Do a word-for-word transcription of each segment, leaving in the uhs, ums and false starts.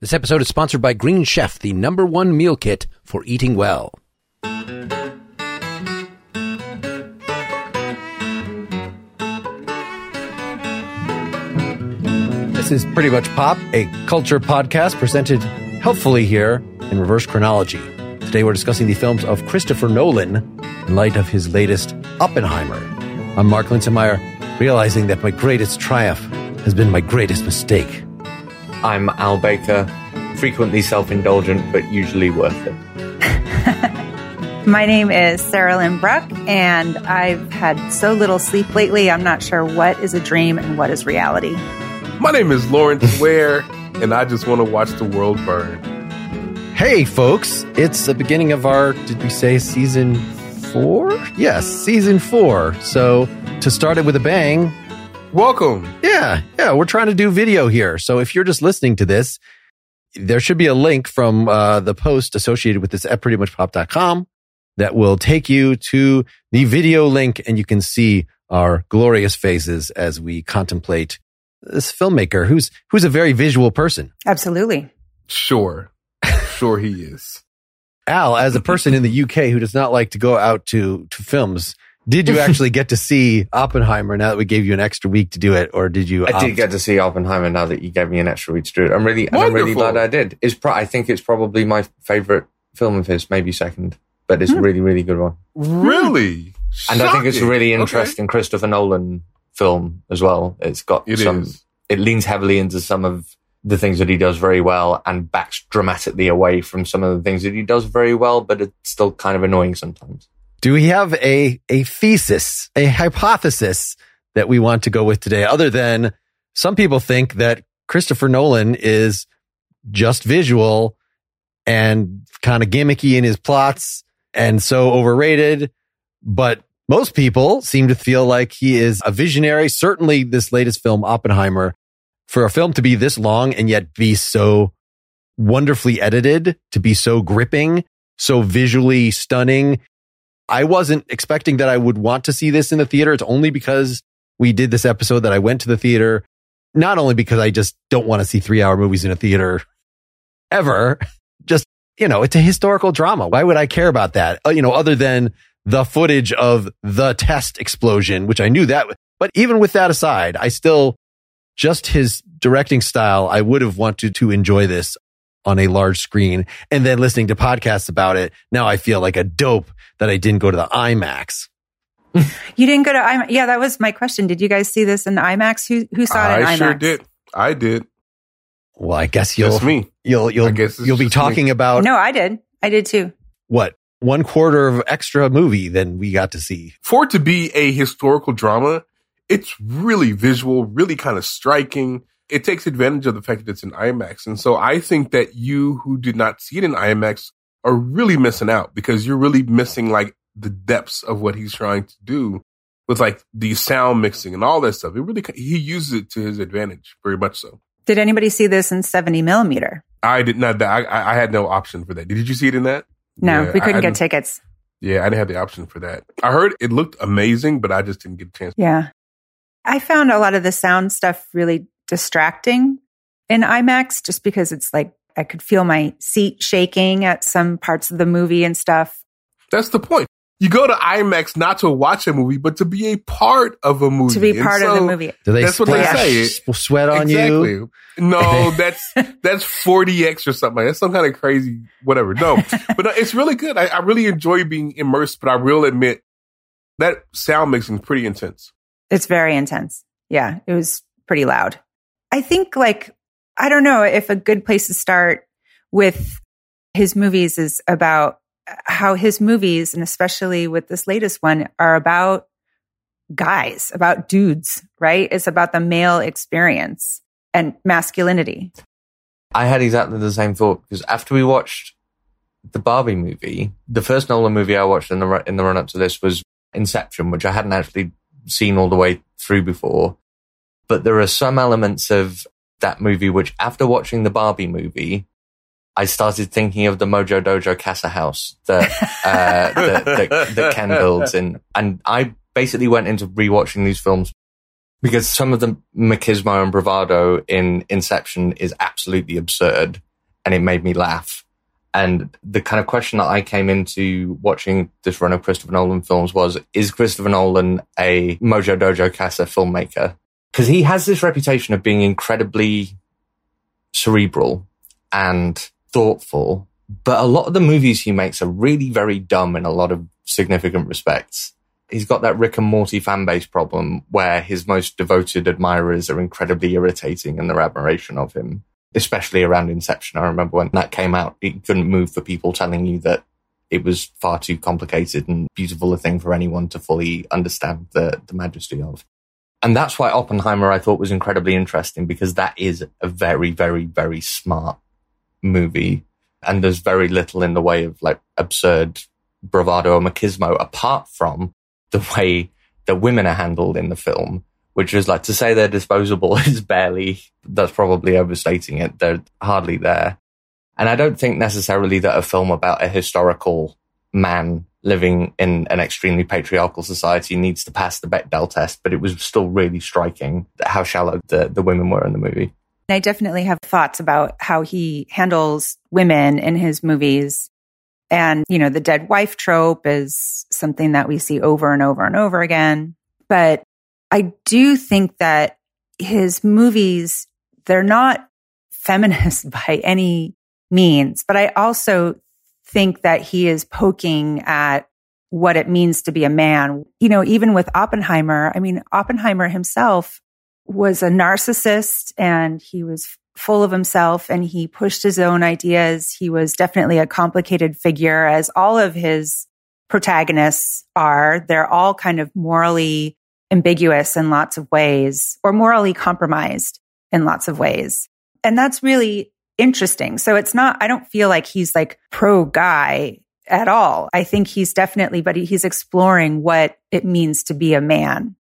This episode is sponsored by Green Chef, the number one meal kit for eating well. This is Pretty Much Pop, a culture podcast presented helpfully here in reverse chronology. Today we're discussing the films of Christopher Nolan in light of his latest Oppenheimer. I'm Mark Linsenmeyer, realizing that my greatest triumph has been my greatest mistake. I'm Al Baker, frequently self-indulgent, but usually worth it. My name is Sarah Lynn Bruck, and I've had so little sleep lately, I'm not sure what is a dream and what is reality. My name is Lawrence Ware, and I just want to watch the world burn. Hey, folks, it's the beginning of our, did we say season four? Yes, season four. So to start it with a bang, welcome. Yeah, yeah, we're trying to do video here. So if you're just listening to this, there should be a link from uh, the post associated with this at pretty much pop dot com that will take you to the video link, and you can see our glorious faces as we contemplate this filmmaker who's who's a very visual person. Absolutely. Sure. Sure he is. Al, as a person in the U K who does not like to go out to, to films, did you actually get to see Oppenheimer now that we gave you an extra week to do it, or did you? I opt? did get to see Oppenheimer now that you gave me an extra week to do it. I'm really, and I'm really Wonderful. glad I did. It's pro- I think it's probably my favorite film of his, maybe second, but it's a really, really good one. Really? And I think it's a Shocking. really Okay. interesting Christopher Nolan film as well. It's got It some, is. it leans heavily into some of the things that he does very well and backs dramatically away from some of the things that he does very well, but it's still kind of annoying sometimes. Do we have a a thesis, a hypothesis that we want to go with today, other than some people think that Christopher Nolan is just visual and kind of gimmicky in his plots and so overrated, but most people seem to feel like he is a visionary. Certainly this latest film, Oppenheimer, for a film to be this long and yet be so wonderfully edited, to be so gripping, so visually stunning. I wasn't expecting that I would want to see this in the theater. It's only because we did this episode that I went to the theater. Not only because I just don't want to see three hour movies in a theater ever. Just, you know, it's a historical drama. Why would I care about that? Uh, you know, other than the footage of the test explosion, which I knew that. But even with that aside, I still, just his directing style, I would have wanted to enjoy this on a large screen. And then listening to podcasts about it, now I feel like a dope that I didn't go to the IMAX. You didn't go to IMAX? Yeah, that was my question. Did you guys see this in IMAX? Who who saw it in IMAX? I sure did. I did. Well, I guess you'll Just me. you'll you'll I guess it's you'll be just talking me. about No, I did. I did too. what, one quarter of extra movie than we got to see. For it to be a historical drama, it's really visual, really kind of striking. It takes advantage of the fact that it's in IMAX. And so I think that you who did not see it in IMAX are really missing out, because you're really missing like the depths of what he's trying to do with like the sound mixing and all that stuff. It really, he uses it to his advantage, very much so. Did anybody see this in seventy millimeter? I did not, I, I had no option for that. Did you see it in that? No, Yeah, we couldn't I, I get didn't- tickets. Yeah, I didn't have the option for that. I heard it looked amazing, but I just didn't get a chance. Yeah. I found a lot of the sound stuff really distracting in IMAX, just because it's like I could feel my seat shaking at some parts of the movie and stuff. That's the point. You go to IMAX not to watch a movie, but to be a part of a movie. To be And part of so the movie. Do they That's what they splash say. s- sweat on exactly. you? No, that's that's forty X or something. Like, that's some kind of crazy whatever. No, but no, it's really good. I, I really enjoy being immersed, but I will admit that sound mixing is pretty intense. It's very intense. Yeah, it was pretty loud. I think, like, I don't know if a good place to start with his movies is about how his movies, and especially with this latest one, are about guys, about dudes, right? It's about the male experience and masculinity. I had exactly the same thought, because after we watched the Barbie movie, the first Nolan movie I watched in the in the run up to this was Inception, which I hadn't actually seen all the way through before. But there are some elements of that movie which, after watching the Barbie movie, I started thinking of the Mojo Dojo Casa House that uh, that, that, that Ken builds, and and I basically went into rewatching these films because some of the machismo and bravado in Inception is absolutely absurd. and it made me laugh. And the kind of question that I came into watching this run of Christopher Nolan films was, is Christopher Nolan a Mojo Dojo Casa filmmaker? Because he has this reputation of being incredibly cerebral and thoughtful, but a lot of the movies he makes are really very dumb in a lot of significant respects. He's got that Rick and Morty fan base problem where his most devoted admirers are incredibly irritating in their admiration of him, especially around Inception. I remember when that came out, it couldn't move for people telling you that it was far too complicated and beautiful a thing for anyone to fully understand the, the majesty of. And that's why Oppenheimer I thought was incredibly interesting, because that is a very, very, very smart movie. And there's very little in the way of like absurd bravado or machismo apart from the way that women are handled in the film, which is like, to say they're disposable is barely, that's probably overstating it. They're hardly there. And I don't think necessarily that a film about a historical man living in an extremely patriarchal society needs to pass the Bechdel test, but it was still really striking how shallow the, the women were in the movie. I definitely have thoughts about how he handles women in his movies. And, you know, the dead wife trope is something that we see over and over and over again. But I do think that his movies, they're not feminist by any means, but I also think that he is poking at what it means to be a man. You know, even with Oppenheimer, I mean, Oppenheimer himself was a narcissist and he was full of himself and he pushed his own ideas. He was definitely a complicated figure, as all of his protagonists are. They're all kind of morally ambiguous in lots of ways, or morally compromised in lots of ways. And that's really interesting. So it's not, I don't feel like he's like pro guy at all. I think he's definitely, but he's exploring what it means to be a man,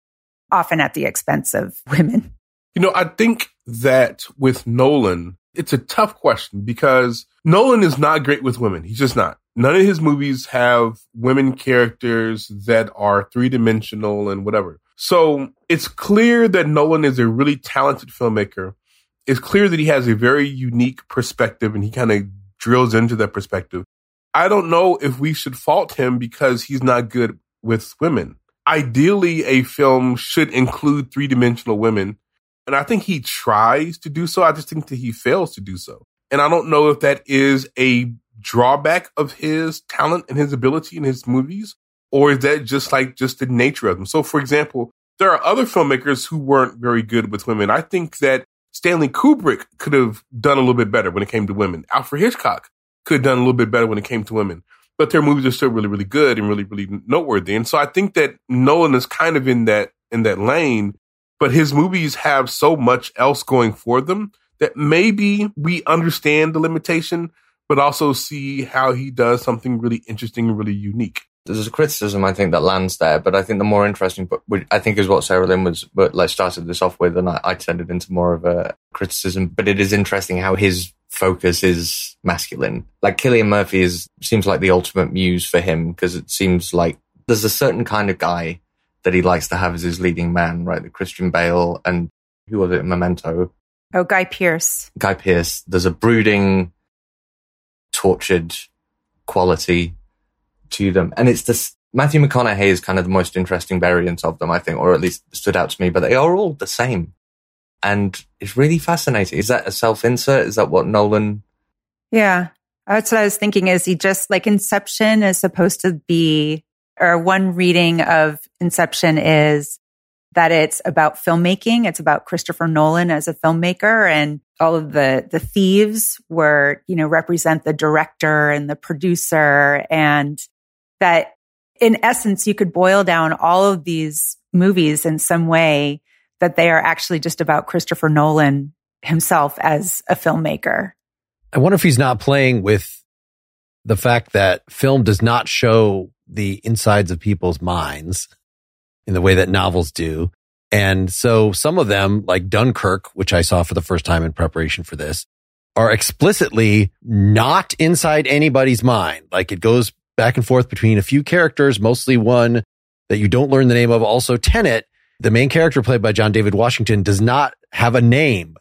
often at the expense of women. You know, I think that with Nolan, it's a tough question because Nolan is not great with women. He's just not. None of his movies have women characters that are three-dimensional and whatever. So it's clear that Nolan is a really talented filmmaker. It's clear that he has a very unique perspective and he kind of drills into that perspective. I don't know if we should fault him because he's not good with women. Ideally, a film should include three-dimensional women. And I think he tries to do so. I just think that he fails to do so. And I don't know if that is a drawback of his talent and his ability in his movies, or is that just like just the nature of them? So, for example, there are other filmmakers who weren't very good with women. I think that Stanley Kubrick could have done a little bit better when it came to women. Alfred Hitchcock could have done a little bit better when it came to women. But their movies are still really, really good and really, really noteworthy. And so I think that Nolan is kind of in that in that lane. But his movies have so much else going for them that maybe we understand the limitation, but also see how he does something really interesting and really unique. There's a criticism, I think, that lands there, but I think the more interesting, but I think is what Sarah Lynn was, but like started this off with, and I, I turned it into more of a criticism. But it is interesting how his focus is masculine. Like Cillian Murphy is seems like the ultimate muse for him, because it seems like there's a certain kind of guy that he likes to have as his leading man, right? The Christian Bale and who was it? Memento. Oh, Guy Pearce. Guy Pearce. There's a brooding, tortured quality to them. And it's this, Matthew McConaughey is kind of the most interesting variant of them, I think, or at least stood out to me, but they are all the same. And it's really fascinating. Is that a self-insert? Is that what Nolan? Yeah. That's what I was thinking. Is he just like Inception is supposed to be, or one reading of Inception is that it's about filmmaking. It's about Christopher Nolan as a filmmaker, and all of the, the thieves were, you know, represent the director and the producer. And that in essence, you could boil down all of these movies in some way that they are actually just about Christopher Nolan himself as a filmmaker. I wonder if he's not playing with the fact that film does not show the insides of people's minds in the way that novels do. And so some of them, like Dunkirk, which I saw for the first time in preparation for this, are explicitly not inside anybody's mind. Like it goes back and forth between a few characters, mostly one that you don't learn the name of. Also, Tenet, the main character played by John David Washington, does not have a name.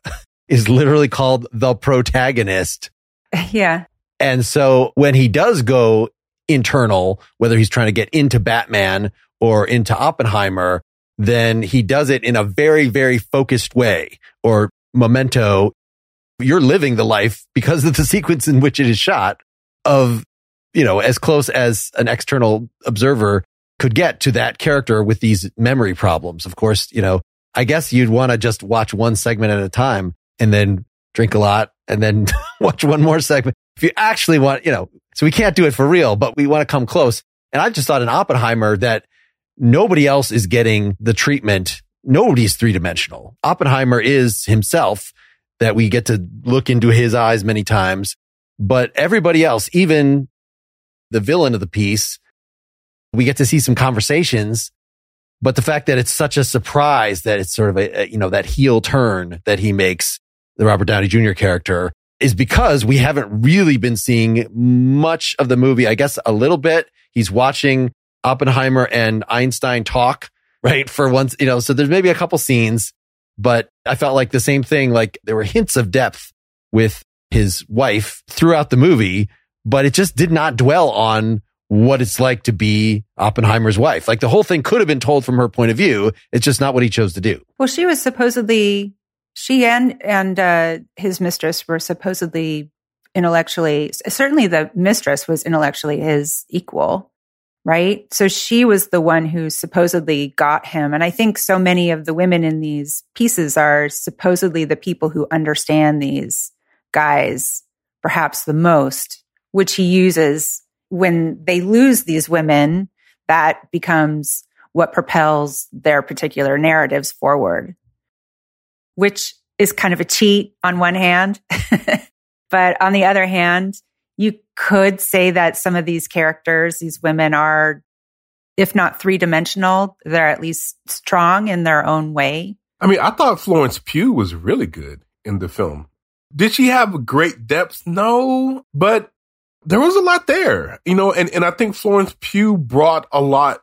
is literally called the protagonist. Yeah. And so when he does go internal, whether he's trying to get into Batman or into Oppenheimer, then he does it in a very, very focused way. Or Memento, you're living the life because of the sequence in which it is shot of, you know, as close as an external observer could get to that character with these memory problems. Of course, you know, I guess you'd want to just watch one segment at a time and then drink a lot and then watch one more segment. If you actually want, you know, so we can't do it for real, but we want to come close. And I just thought in Oppenheimer that nobody else is getting the treatment. Nobody's three dimensional. Oppenheimer is himself, that we get to look into his eyes many times, but everybody else, even the villain of the piece, we get to see some conversations. But the fact that it's such a surprise that it's sort of a, a you know, that heel turn that he makes, the Robert Downey Junior character, is because we haven't really been seeing much of the movie. I guess a little bit. He's watching Oppenheimer and Einstein talk, right? For once, you know, so there's maybe a couple scenes, but I felt like the same thing, like there were hints of depth with his wife throughout the movie, but it just did not dwell on what it's like to be Oppenheimer's wife. Like the whole thing could have been told from her point of view. It's just not what he chose to do. Well, she was supposedly, she and, and, uh, his mistress were supposedly intellectually, certainly the mistress was intellectually his equal, right? So she was the one who supposedly got him. And I think so many of the women in these pieces are supposedly the people who understand these guys perhaps the most, which he uses when they lose these women. That becomes what propels their particular narratives forward, which is kind of a cheat on one hand. But on the other hand, you could say that some of these characters, these women are, if not three-dimensional, they're at least strong in their own way. I mean, I thought Florence Pugh was really good in the film. Did she have great depth? No, but there was a lot there, you know, and, and I think Florence Pugh brought a lot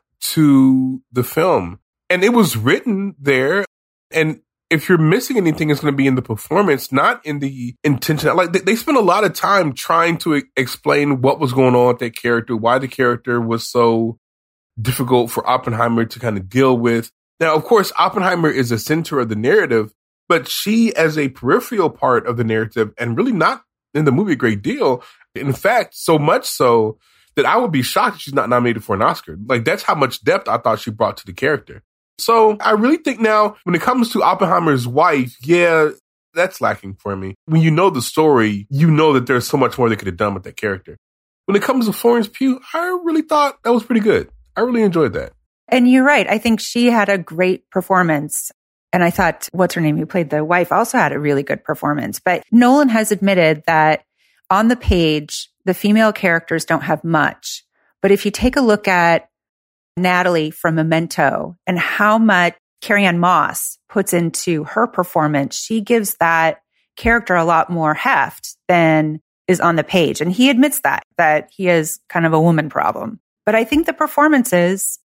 to the film, and it was written there. And if you're missing anything, it's going to be in the performance, not in the intention. Like they, they spent a lot of time trying to explain what was going on with that character, why the character was so difficult for Oppenheimer to kind of deal with. Now, of course, Oppenheimer is the center of the narrative, but she as a peripheral part of the narrative and really not in the movie a great deal. In fact, so much so that I would be shocked if she's not nominated for an Oscar. Like that's how much depth I thought she brought to the character. So I really think now when it comes to Oppenheimer's wife, yeah, that's lacking for me. When you know the story, you know that there's so much more they could have done with that character. When it comes to Florence Pugh, I really thought that was pretty good. I really enjoyed that. And you're right. I think she had a great performance. And I thought, what's her name, who played the wife, also had a really good performance. But Nolan has admitted that on the page, the female characters don't have much. But if you take a look at Natalie from Memento and how much Carrie-Anne Moss puts into her performance, she gives that character a lot more heft than is on the page. And he admits that, that he has kind of a woman problem. But I think the performances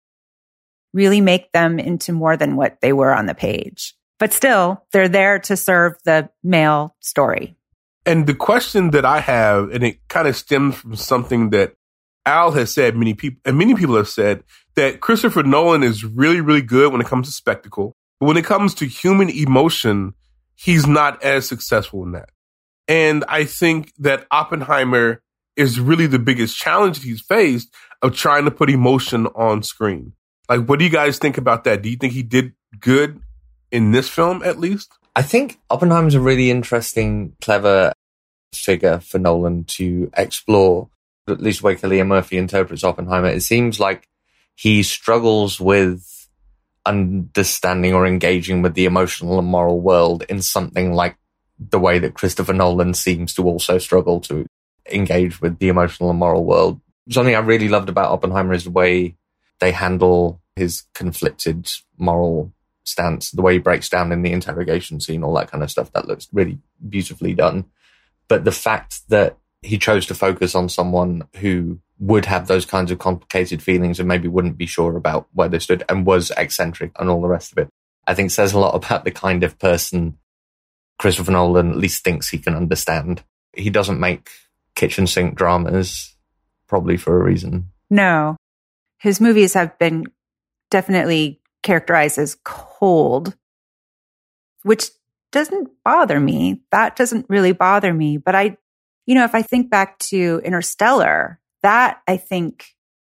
really make them into more than what they were on the page. But still, they're there to serve the male story. And the question that I have, and it kind of stems from something that Al has said, many people, and many people have said, that Christopher Nolan is really, really good when it comes to spectacle. But when it comes to human emotion, he's not as successful in that. And I think that Oppenheimer is really the biggest challenge he's faced of trying to put emotion on screen. Like, what do you guys think about that? Do you think he did good in this film, at least? I think Oppenheimer's a really interesting, clever figure for Nolan to explore. At least the way Cillian Murphy interprets Oppenheimer, it seems like he struggles with understanding or engaging with the emotional and moral world in something like the way that Christopher Nolan seems to also struggle to engage with the emotional and moral world. Something I really loved about Oppenheimer is the way they handle his conflicted moral stance, the way he breaks down in the interrogation scene, all that kind of stuff. That looks really beautifully done. But the fact that he chose to focus on someone who would have those kinds of complicated feelings and maybe wouldn't be sure about where they stood and was eccentric and all the rest of it, I think says a lot about the kind of person Christopher Nolan at least thinks he can understand. He doesn't make kitchen sink dramas, probably for a reason. No. His movies have been definitely characterized as cold, which doesn't bother me. That doesn't really bother me. But I, you know, if I think back to Interstellar, that I think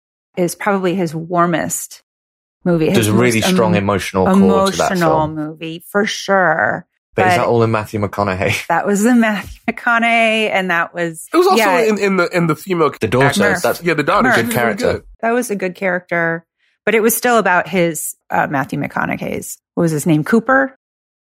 is probably his warmest movie. There's a really strong em- emotional core to that film. movie, for sure. But, but is that all in Matthew McConaughey? That was the Matthew McConaughey, and that was it was also yeah, in, in the in the female the daughter. That's, yeah, the daughter, good character. Good. That was a good character, but it was still about his uh, Matthew McConaughey's. What was his name? Cooper.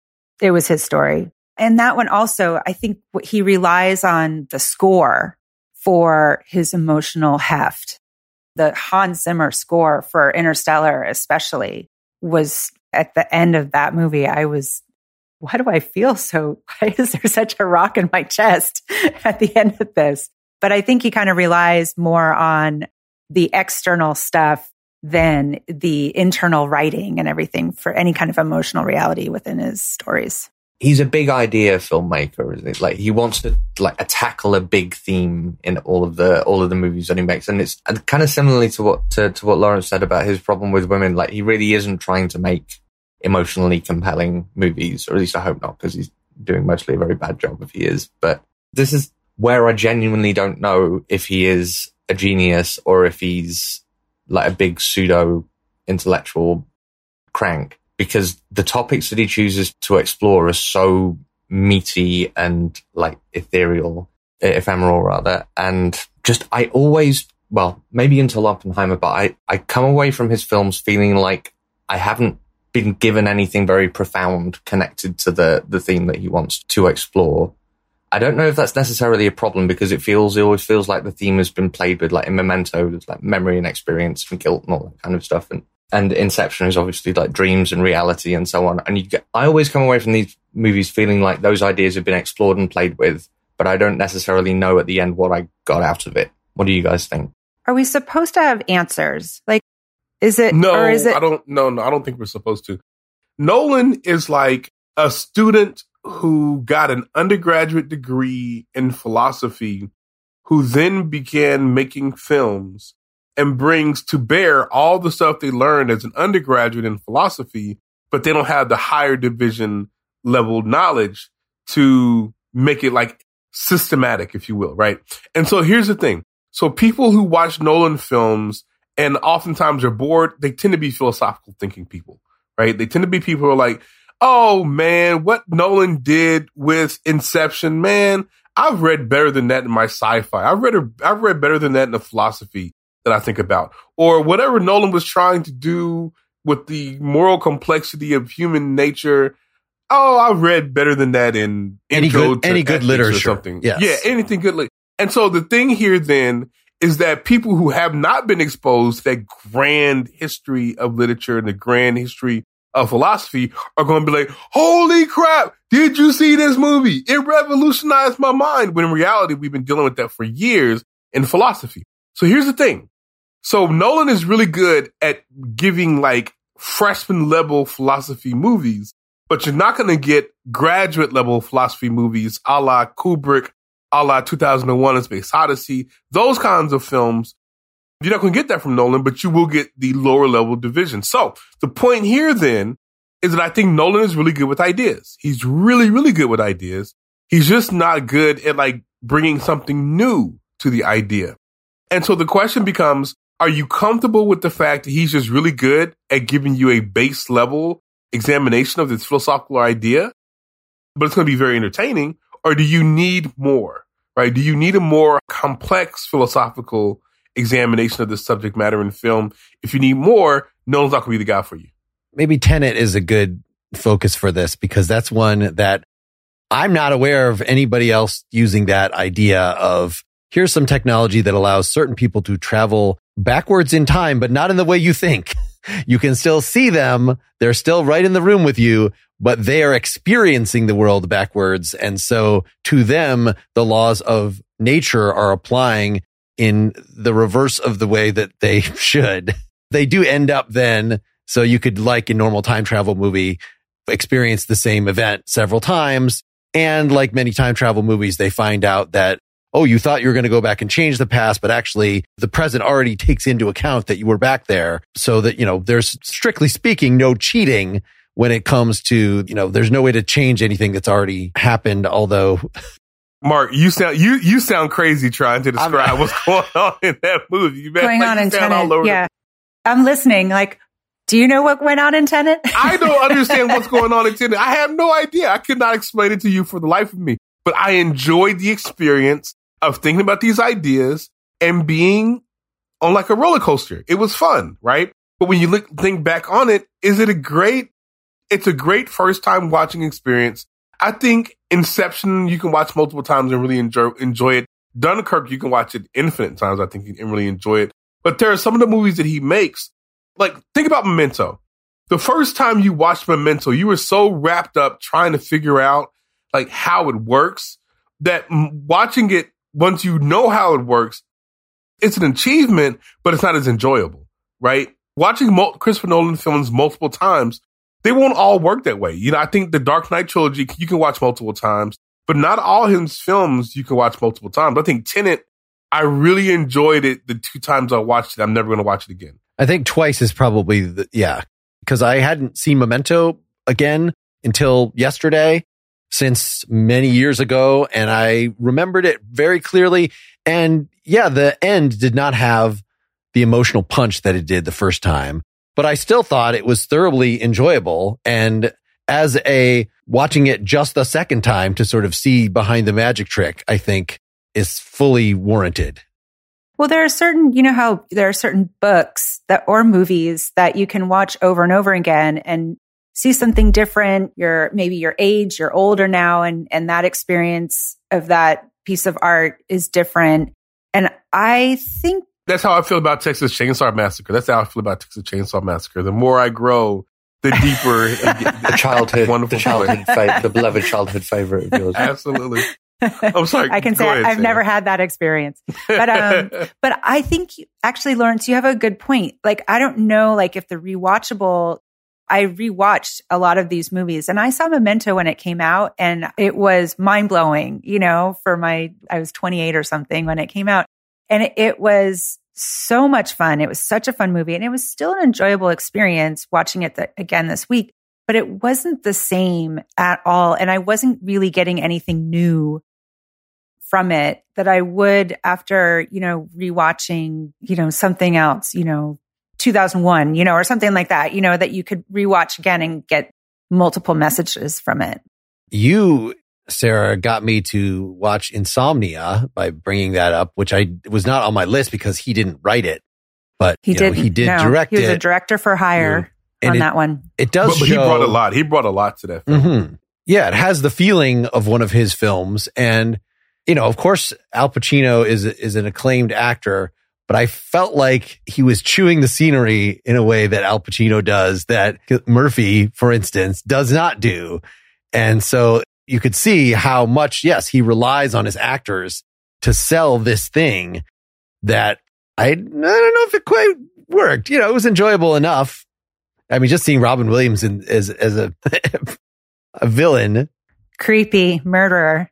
It was his story, and that one also. I think he relies on the score for his emotional heft. The Hans Zimmer score for Interstellar, especially, was at the end of that movie. I was. Why do I feel so, why is there such a rock in my chest at the end of this? But I think he kind of relies more on the external stuff than the internal writing and everything for any kind of emotional reality within his stories. He's a big idea filmmaker, isn't it? Like he wants to like tackle a big theme in all of the all of the movies that he makes, and it's kind of similarly to what to, to what Lawrence said about his problem with women. Like he really isn't trying to make emotionally compelling movies, or at least I hope not, because he's doing mostly a very bad job if he is. But this is where I genuinely don't know if he is a genius or if he's like a big pseudo intellectual crank, because the topics that he chooses to explore are so meaty and like ethereal, ephemeral rather. And just, I always, well, maybe until Oppenheimer, but I, I come away from his films feeling like I haven't been given anything very profound connected to the the theme that he wants to explore. I don't know if that's necessarily a problem, because it feels it always feels like the theme has been played with, like in Memento, there's like memory and experience and guilt and all that kind of stuff, and and Inception is obviously like dreams and reality and so on. And you get, I always come away from these movies feeling like those ideas have been explored and played with, but I don't necessarily know at the end what I got out of it. What do you guys think? Are we supposed to have answers? Like, is it no? Or is it- I don't. No, no, I don't think we're supposed to. Nolan is like a student who got an undergraduate degree in philosophy, who then began making films and brings to bear all the stuff they learned as an undergraduate in philosophy, but they don't have the higher division level knowledge to make it like systematic, if you will, right? And so here's the thing. So people who watch Nolan films and oftentimes are bored, they tend to be philosophical thinking people, right? They tend to be people who are like, oh man, what Nolan did with Inception, man, I've read better than that in my sci-fi. I've read, a, I've read better than that in the philosophy that I think about. Or whatever Nolan was trying to do with the moral complexity of human nature. Oh, I've read better than that in any good, any good literature or something. Yes. Yeah, anything good. Li- and so the thing here then is that people who have not been exposed to that grand history of literature and the grand history of philosophy are going to be like, holy crap, did you see this movie? It revolutionized my mind. When in reality, we've been dealing with that for years in philosophy. So here's the thing. So Nolan is really good at giving like freshman level philosophy movies, but you're not going to get graduate level philosophy movies a la Kubrick, a la two thousand one A Space Odyssey, those kinds of films. You're not going to get that from Nolan, but you will get the lower level division. So the point here then is that I think Nolan is really good with ideas. He's really, really good with ideas. He's just not good at like bringing something new to the idea. And so the question becomes, are you comfortable with the fact that he's just really good at giving you a base level examination of this philosophical idea, but it's going to be very entertaining? Or do you need more, right? Do you need a more complex philosophical examination of the subject matter in film? If you need more, Nolan's not going to be the guy for you. Maybe Tenet is a good focus for this, because that's one that I'm not aware of anybody else using that idea of, here's some technology that allows certain people to travel backwards in time, but not in the way you think. You can still see them. They're still right in the room with you, but they are experiencing the world backwards. And so to them, the laws of nature are applying in the reverse of the way that they should. They do end up then, so you could, like in normal time travel movie, experience the same event several times. And like many time travel movies, they find out that, oh, you thought you were going to go back and change the past, but actually the present already takes into account that you were back there. So that, you know, there's strictly speaking, no cheating when it comes to, you know, there's no way to change anything that's already happened. Although, Mark, you sound you you sound crazy trying to describe I'm, what's going on in that movie. You going like on you in sound Tenet. all over Yeah, the- I'm listening. Like, do you know what went on in Tenet? I don't understand what's going on in Tenet. I have no idea. I could not explain it to you for the life of me. But I enjoyed the experience of thinking about these ideas and being on like a roller coaster. It was fun, right? But when you look think back on it, is it a great? It's a great first time watching experience. I think Inception you can watch multiple times and really enjoy enjoy it. Dunkirk you can watch it infinite times. I think you can really enjoy it. But there are some of the movies that he makes. Like, think about Memento. The first time you watched Memento, you were so wrapped up trying to figure out like how it works that m- watching it, once you know how it works, it's an achievement, but it's not as enjoyable, right? Watching mul- Christopher Nolan films multiple times, they won't all work that way. You know, I think the Dark Knight trilogy, you can watch multiple times, but not all his films you can watch multiple times. I think Tenet, I really enjoyed it the two times I watched it. I'm never going to watch it again. I think twice is probably the, yeah, because I hadn't seen Memento again until yesterday, since many years ago, and I remembered it very clearly. And yeah, the end did not have the emotional punch that it did the first time, but I still thought it was thoroughly enjoyable. And as a watching it just the second time to sort of see behind the magic trick, I think is fully warranted. Well, there are certain, you know how there are certain books that or movies that you can watch over and over again and see something different. You're maybe your age, you're older now, and and that experience of that piece of art is different. And I think that's how I feel about Texas Chainsaw Massacre. That's how I feel about Texas Chainsaw Massacre. The more I grow, the deeper the childhood, wonderful the childhood, fa- the beloved childhood favorite of yours. Absolutely. I'm sorry. I can say ahead, I've Sarah. never had that experience, but um, but I think you, actually, Lawrence, you have a good point. Like, I don't know, like if the rewatchable. I rewatched a lot of these movies, and I saw Memento when it came out, and it was mind blowing. You know, for my I was twenty-eight or something when it came out, and it, it was so much fun. It was such a fun movie, and it was still an enjoyable experience watching it the, again this week. But it wasn't the same at all, and I wasn't really getting anything new from it that I would after, you know, rewatching, you know, something else, you know, two thousand one, you know, or something like that, you know, that you could rewatch again and get multiple messages from it. You, Sarah, got me to watch Insomnia by bringing that up, which I was not on my list because he didn't write it, but he did. He did no, direct it. He was a director for hire yeah. on it, that one. It does but, but show, he brought a lot. He brought a lot to that film. Mm-hmm. Yeah, it has the feeling of one of his films. And, you know, of course, Al Pacino is is an acclaimed actor, but I felt like he was chewing the scenery in a way that Al Pacino does that Murphy, for instance, does not do. And so you could see how much, yes, he relies on his actors to sell this thing that I, I don't know if it quite worked. You know, it was enjoyable enough. I mean, just seeing Robin Williams in, as, as a, a villain. Creepy murderer.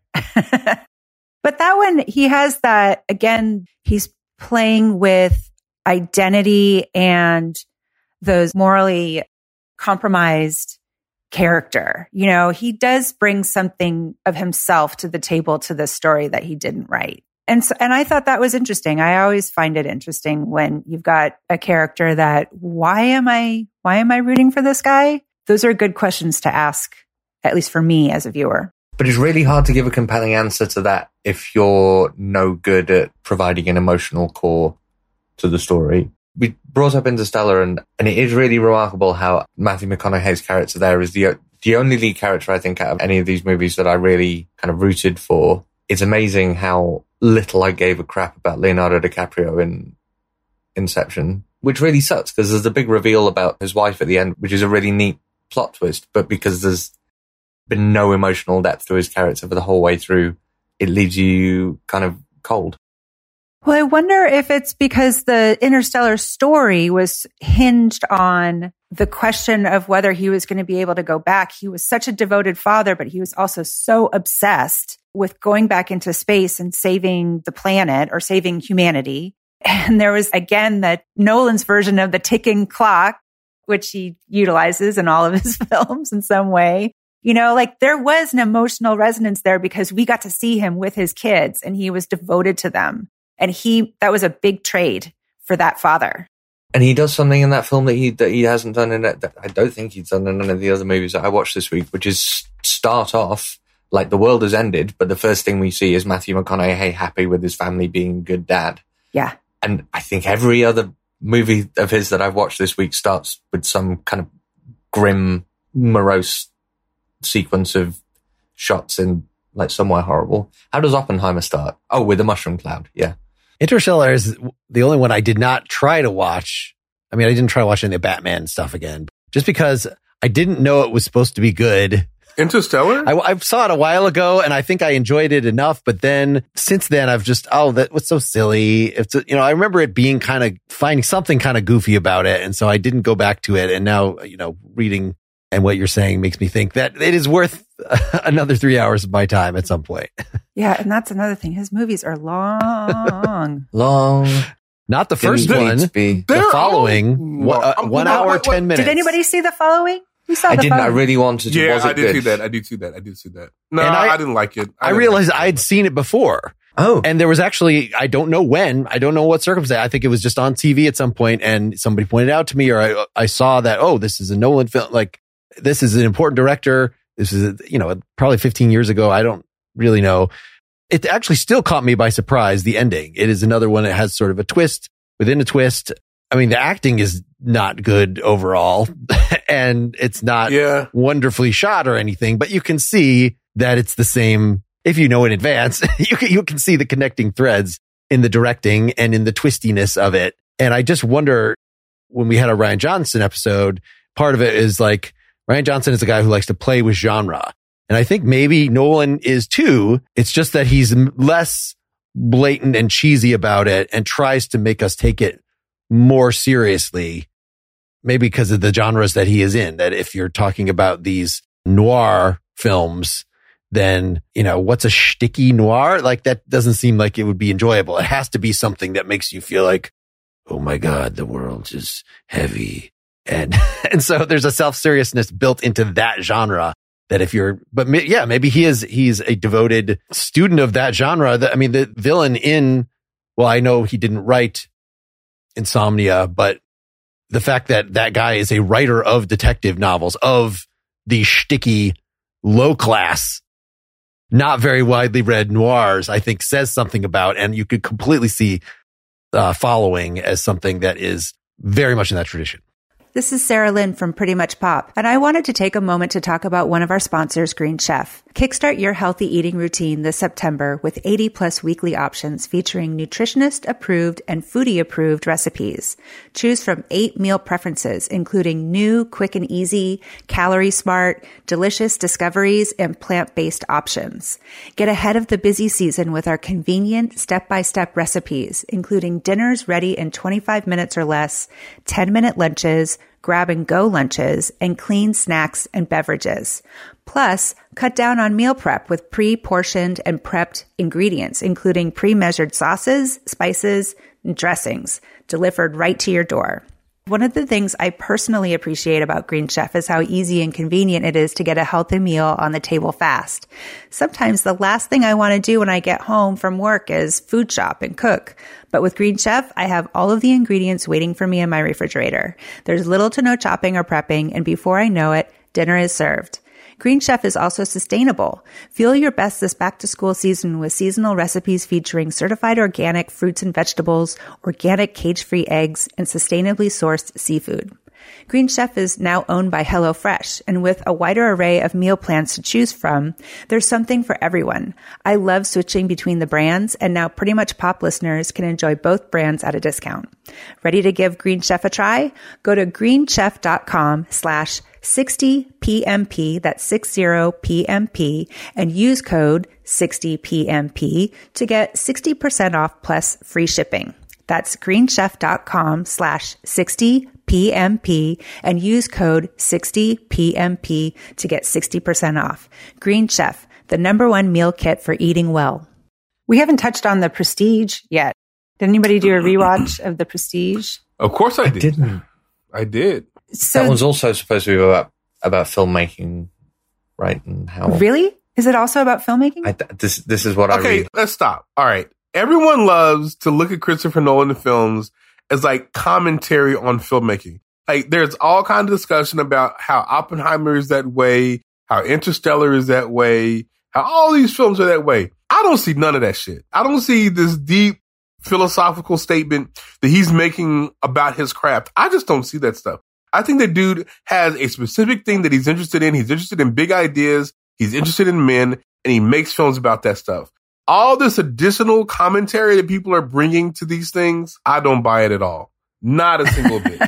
But that one, he has that, again, he's playing with identity and those morally compromised character. You know, he does bring something of himself to the table to the story that he didn't write. And so, and I thought that was interesting. I always find it interesting when you've got a character that, why am I, why am I rooting for this guy? Those are good questions to ask, at least for me as a viewer. But it's really hard to give a compelling answer to that if you're no good at providing an emotional core to the story. We brought up Interstellar, and, and it is really remarkable how Matthew McConaughey's character there is the the only lead character, I think, out of any of these movies that I really kind of rooted for. It's amazing how little I gave a crap about Leonardo DiCaprio in Inception, which really sucks because there's a big reveal about his wife at the end, which is a really neat plot twist. But because there's been no emotional depth to his character for the whole way through, it leaves you kind of cold. Well, I wonder if it's because the Interstellar story was hinged on the question of whether he was going to be able to go back. He was such a devoted father, but he was also so obsessed with going back into space and saving the planet or saving humanity. And there was, again, that Nolan's version of the ticking clock, which he utilizes in all of his films in some way. You know, like there was an emotional resonance there because we got to see him with his kids and he was devoted to them. And he, that was a big trade for that father. And he does something in that film that he that he hasn't done in it. That I don't think he's done in any of the other movies that I watched this week, which is start off like the world has ended, but the first thing we see is Matthew McConaughey happy with his family, being a good dad. Yeah. And I think every other movie of his that I've watched this week starts with some kind of grim, morose sequence of shots in like somewhere horrible. How does Oppenheimer start? Oh, with a mushroom cloud. Yeah. Interstellar is the only one I did not try to watch. I mean, I didn't try watching the Batman stuff again, just because I didn't know it was supposed to be good. Interstellar? I, I saw it a while ago and I think I enjoyed it enough. But then since then, I've just, oh, that was so silly. It's, you know, I remember it being kind of finding something kind of goofy about it. And so I didn't go back to it. And now, you know, reading and what you're saying makes me think that it is worth another three hours of my time at some point. Yeah. And that's another thing. His movies are long. Long. Not the first Didn't need one. to be. The following. Well, one, uh, I'm- one no, hour, what- what- ten minutes. Did anybody see The Following? We saw I The didn't. I Following. really wanted to. Yeah, Was it I did good? see that. I did see that. I did see that. No, And I- I, didn't like it. I didn't realized like it. I'd seen it before. Oh. And there was actually, I don't know when, I don't know what circumstance. I think it was just on T V at some point and somebody pointed out to me, or I, I saw that, oh, this is a Nolan film. Like, this is an important director. This is, you know, probably fifteen years ago. I don't really know. It actually still caught me by surprise, the ending. It is another one that has sort of a twist within a twist. I mean, the acting is not good overall and it's not Yeah. wonderfully shot or anything, but you can see that it's the same. If you know in advance, you can, you can see the connecting threads in the directing and in the twistiness of it. And I just wonder, when we had a Rian Johnson episode, part of it is like, Rian Johnson is a guy who likes to play with genre. And I think maybe Nolan is too. It's just that he's less blatant and cheesy about it and tries to make us take it more seriously. Maybe because of the genres that he is in, that if you're talking about these noir films, then, you know, what's a shticky noir? Like, that doesn't seem like it would be enjoyable. It has to be something that makes you feel like, oh my God, the world is heavy. And, and so there's a self-seriousness built into that genre that if you're, but yeah, maybe he is, he's a devoted student of that genre. That, I mean, the villain in, well, I know he didn't write Insomnia, but the fact that that guy is a writer of detective novels, of the shticky, low class, not very widely read noirs, I think says something about, and you could completely see uh, Following as something that is very much in that tradition. This is Sarah Lynn from Pretty Much Pop, and I wanted to take a moment to talk about one of our sponsors, Green Chef. Kickstart your healthy eating routine this September with eighty plus weekly options featuring nutritionist approved and foodie approved recipes. Choose from eight meal preferences, including new, quick and easy, calorie smart, delicious discoveries, and plant-based options. Get ahead of the busy season with our convenient step-by-step recipes, including dinners ready in twenty-five minutes or less, ten minute lunches, grab and go lunches, and clean snacks and beverages. Plus, cut down on meal prep with pre-portioned and prepped ingredients, including pre-measured sauces, spices, and dressings, delivered right to your door. One of the things I personally appreciate about Green Chef is how easy and convenient it is to get a healthy meal on the table fast. Sometimes the last thing I want to do when I get home from work is food shop and cook. But with Green Chef, I have all of the ingredients waiting for me in my refrigerator. There's little to no chopping or prepping, and before I know it, dinner is served. Green Chef is also sustainable. Feel your best this back-to-school season with seasonal recipes featuring certified organic fruits and vegetables, organic cage-free eggs, and sustainably sourced seafood. Green Chef is now owned by HelloFresh, and with a wider array of meal plans to choose from, there's something for everyone. I love switching between the brands, and now Pretty Much Pop listeners can enjoy both brands at a discount. Ready to give Green Chef a try? Go to greenchef.com slash 60PMP, that's sixty P M P, and use code sixty P M P to get sixty percent off plus free shipping. That's greenchef.com slash 60PMP and use code sixty P M P to get sixty percent off. Green Chef, the number one meal kit for eating well. We haven't touched on The Prestige yet. Did anybody do a rewatch of The Prestige? Of course I, I did. didn't. I did. So, that was also supposed to be about, about filmmaking, right? And how really? Is it also about filmmaking? I, this this is what I Okay, read. let's stop. All right. Everyone loves to look at Christopher Nolan films as like commentary on filmmaking. Like there's all kinds of discussion about how Oppenheimer is that way, how Interstellar is that way, how all these films are that way. I don't see none of that shit. I don't see this deep philosophical statement that he's making about his craft. I just don't see that stuff. I think the dude has a specific thing that he's interested in. He's interested in big ideas. He's interested in men, and he makes films about that stuff. All this additional commentary that people are bringing to these things, I don't buy it at all. Not a single bit.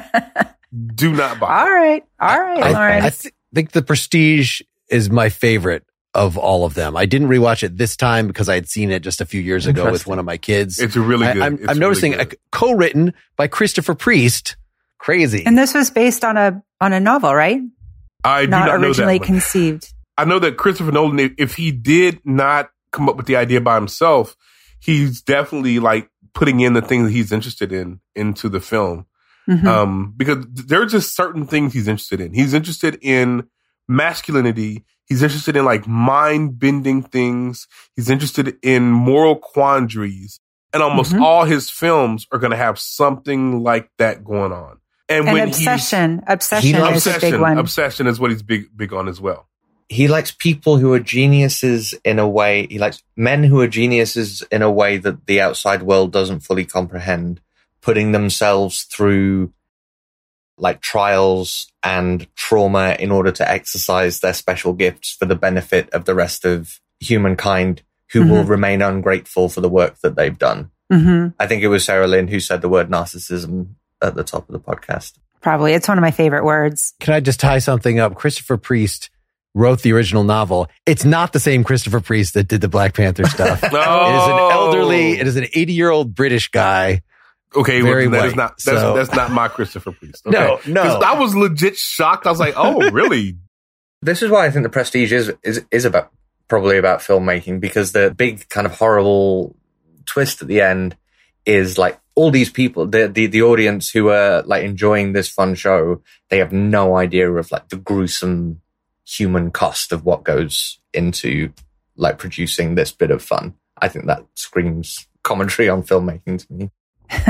Do not buy it. All right. All right, I, Lauren. I th- think The Prestige is my favorite of all of them. I didn't rewatch it this time because I had seen it just a few years ago with one of my kids. It's really good. I, I'm, It's I'm noticing really a, good. co-written by Christopher Priest. Crazy. And this was based on a on a novel, right? I do Not, not, know originally that one. conceived. I know that Christopher Nolan, if- if he did not come up with the idea by himself, he's definitely like putting in the things that he's interested in into the film. Mhm. Um, because there are just certain things he's interested in. He's interested in masculinity. He's interested in like mind bending things. He's interested in moral quandaries. And almost Mhm. all his films are going to have something like that going on. And, And when obsession. Obsession He is loves a big obsession, one. obsession is what he's big, big on as well. He likes people who are geniuses in a way. He likes men who are geniuses in a way that the outside world doesn't fully comprehend, putting themselves through like trials and trauma in order to exercise their special gifts for the benefit of the rest of humankind, who Mhm. will remain ungrateful for the work that they've done. hmm I think it was Sarah Lynn who said the word narcissism at the top of the podcast. Probably. It's one of my favorite words. Can I just tie something up? Christopher Priest wrote the original novel. It's not the same Christopher Priest that did the Black Panther stuff. It is an elderly, it is an eighty-year-old British guy. Okay, Very well, that white, is not that's, so- that's not my Christopher Priest. Okay? No, no. 'Cause I was legit shocked. I was like, oh, really? This is why I think The Prestige is is, is about probably about filmmaking, because the big kind of horrible twist at the end is like all these people, the the, the audience who are like enjoying this fun show, they have no idea of like the gruesome human cost of what goes into like producing this bit of fun. I think that screams commentary on filmmaking to me.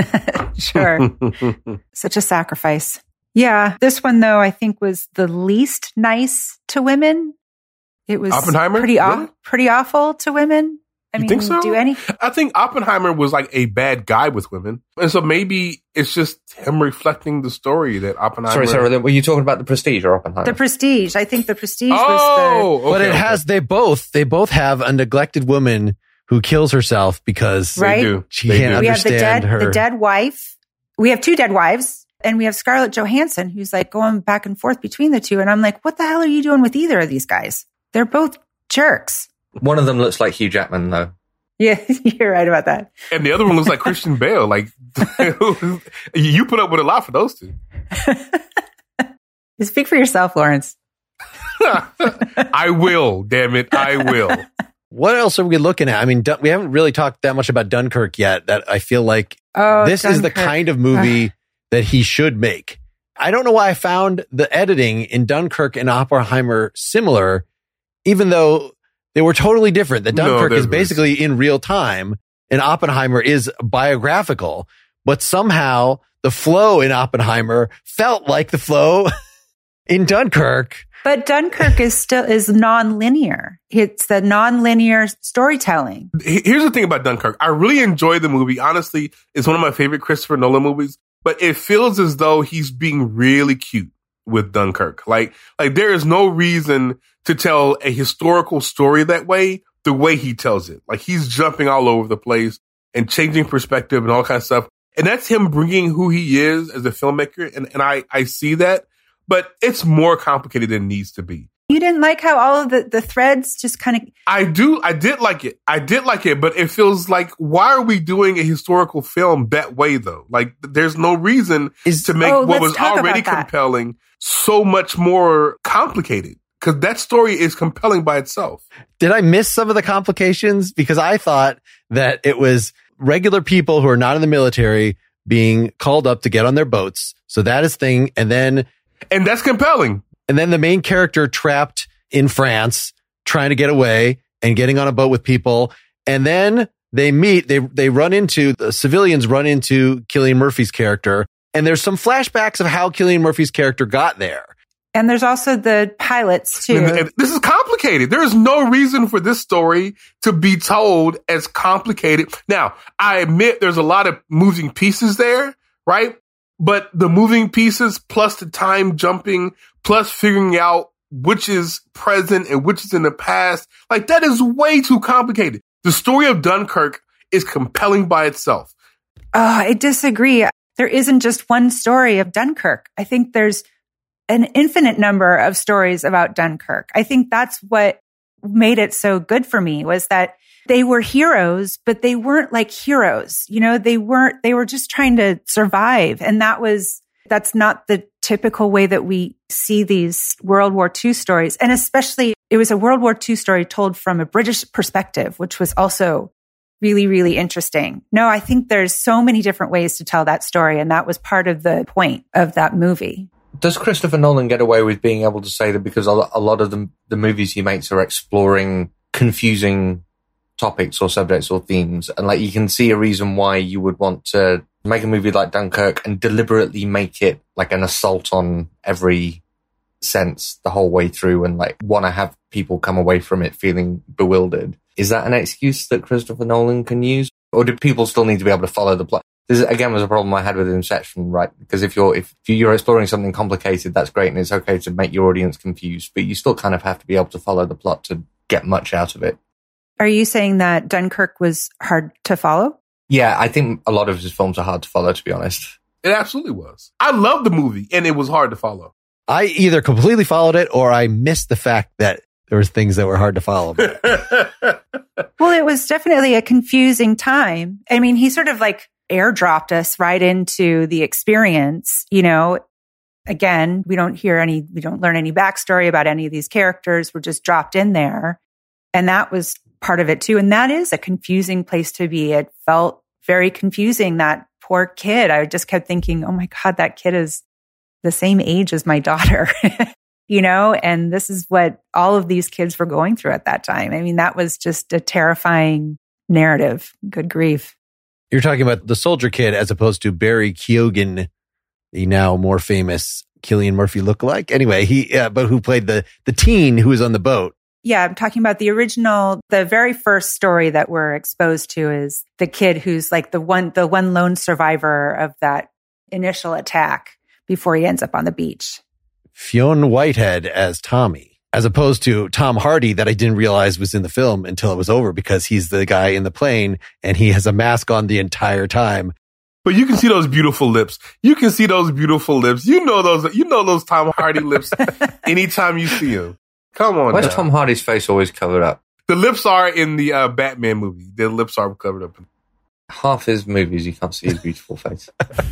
Sure. Such a sacrifice. Yeah. This one, though, I think was the least nice to women. It was Oppenheimer? pretty, aw- Really? pretty awful to women. I You mean, think so? do any? I think Oppenheimer was like a bad guy with women. And so maybe it's just him reflecting the story that Oppenheimer... Sorry, Sarah Lynn, were you talking about The Prestige or Oppenheimer? The Prestige. I think the Prestige was Oh, okay, but it okay. has, they both, they both have a neglected woman who kills herself because Right. They do. she They can't do. the. We have the understand dead, her. the dead wife. We have two dead wives, and we have Scarlett Johansson, who's like going back and forth between the two. And I'm like, what the hell are you doing with either of these guys? They're both jerks. One of them looks like Hugh Jackman, though. Yeah, you're right about that. And the other one looks like Christian Bale. Like, you put up with a lot for those two. Speak for yourself, Lawrence. I will, damn it. I will. What else are we looking at? I mean, Dun- we haven't really talked that much about Dunkirk yet. That I feel like Oh, this is the Dunkirk. kind of movie that he should make. I don't know why I found the editing in Dunkirk and Oppenheimer similar, even though they were totally different. The No, Dunkirk they're is very basically in real time and Oppenheimer is biographical, but somehow the flow in Oppenheimer felt like the flow in Dunkirk. But Dunkirk is still is non-linear. It's the non-linear storytelling. Here's the thing about Dunkirk. I really enjoy the movie. Honestly, it's one of my favorite Christopher Nolan movies, but it feels as though he's being really cute with Dunkirk. Like, like there is no reason to tell a historical story that way, the way he tells it. Like he's jumping all over the place and changing perspective and all kinds of stuff. And that's him bringing who he is as a filmmaker. And, and I, I see that, but it's more complicated than it needs to be. You didn't like how all of the, the threads just kind of... I do. I did like it. I did like it, but it feels like, why are we doing a historical film that way, though? Like, there's no reason Is, to make oh, what was already that. compelling so much more complicated. Because that story is compelling by itself. Did I miss some of the complications? Because I thought that it was regular people who are not in the military being called up to get on their boats. So that is thing. And then... And that's compelling. And then the main character trapped in France, trying to get away and getting on a boat with people. And then they meet, they, they run into, the civilians run into Cillian Murphy's character. And there's some flashbacks of how Cillian Murphy's character got there. And there's also the pilots too. And, and this is complicated. There is no reason for this story to be told as complicated. Now, I admit there's a lot of moving pieces there, right? But the moving pieces plus the time jumping plus figuring out which is present and which is in the past, like that is way too complicated. The story of Dunkirk is compelling by itself. Oh, I disagree. There isn't just one story of Dunkirk. I think there's an infinite number of stories about Dunkirk. I think that's what made it so good for me, was that they were heroes, but they weren't like heroes. You know, they weren't, they were just trying to survive. And that was, that's not the typical way that we see these World War Two stories. And especially, it was a World War Two story told from a British perspective, which was also really, really interesting. No, I think there's so many different ways to tell that story. And that was part of the point of that movie. Does Christopher Nolan get away with being able to say that because a lot of the, the movies he makes are exploring confusing topics or subjects or themes, and like you can see a reason why you would want to make a movie like Dunkirk and deliberately make it like an assault on every sense the whole way through and like want to have people come away from it feeling bewildered? Is that an excuse that Christopher Nolan can use? Or do people still need to be able to follow the plot? This, again, was a problem I had with Inception, right? Because if you're if you're exploring something complicated, that's great, and it's okay to make your audience confused, but you still kind of have to be able to follow the plot to get much out of it. Are you saying that Dunkirk was hard to follow? Yeah, I think a lot of his films are hard to follow, to be honest. It absolutely was. I loved the movie, and it was hard to follow. I either completely followed it or I missed the fact that there was things that were hard to follow. Well, it was definitely a confusing time. I mean, he sort of like airdropped us right into the experience, you know. Again, we don't hear any, we don't learn any backstory about any of these characters. We're just dropped in there. And that was part of it too. And that is a confusing place to be. It felt very confusing, that poor kid. I just kept thinking, oh my God, that kid is the same age as my daughter, you know? And this is what all of these kids were going through at that time. I mean, that was just a terrifying narrative. Good grief. You're talking about the soldier kid as opposed to Barry Keoghan, the now more famous Cillian Murphy lookalike. Anyway, he, uh, but who played the, the teen who was on the boat. Yeah, I'm talking about the original, the very first story that we're exposed to is the kid who's like the one, the one lone survivor of that initial attack before he ends up on the beach. Fionn Whitehead as Tommy, as opposed to Tom Hardy that I didn't realize was in the film until it was over, because he's the guy in the plane and he has a mask on the entire time. But you can see those beautiful lips. You can see those beautiful lips. You know those, you know those Tom Hardy lips anytime you see him. Come on. Why's now. Tom Hardy's face always covered up? The lips are in the uh, Batman movie. The lips are covered up. Half his movies, you can't see his beautiful face.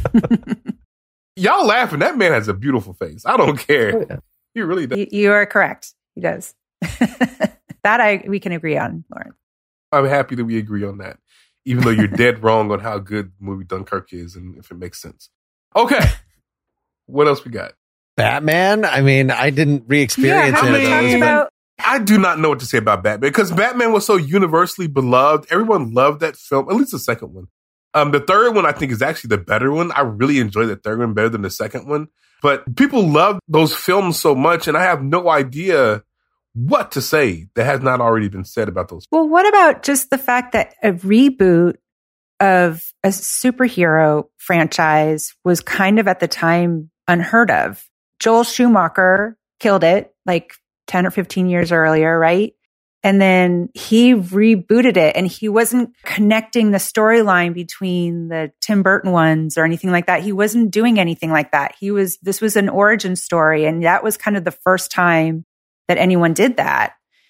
Y'all laughing. That man has a beautiful face. I don't care. Oh, yeah. He really does. You, you are correct. He does. That I we can agree on, Lauren. I'm happy that we agree on that, even though you're dead wrong on how good the movie Dunkirk is and if it makes sense. Okay. What else we got? Batman? I mean, I didn't re-experience yeah, it. I mean, talking about- I do not know what to say about Batman because Batman was so universally beloved. Everyone loved that film, at least the second one. Um, the third one, I think, is actually the better one. I really enjoy the third one better than the second one. But people love those films so much, and I have no idea what to say that has not already been said about those. Well, what about just the fact that a reboot of a superhero franchise was kind of at the time unheard of? Joel Schumacher killed it like ten or fifteen years earlier, right? And then he rebooted it, and he wasn't connecting the storyline between the Tim Burton ones or anything like that. He wasn't doing anything like that. He was, this was an origin story. And that was kind of the first time that anyone did that.